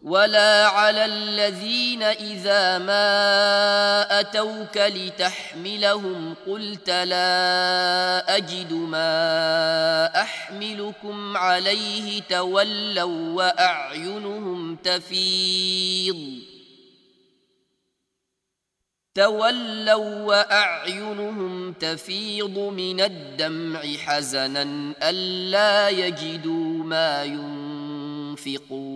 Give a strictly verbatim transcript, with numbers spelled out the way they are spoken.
ولا على الذين إذا ما أتوك لتحملهم قلت لا أجد ما أحملكم عليه تولوا وأعينهم تفيض تولوا وأعينهم تفيض من الدمع حزنا ألا يجدوا ما ينفقون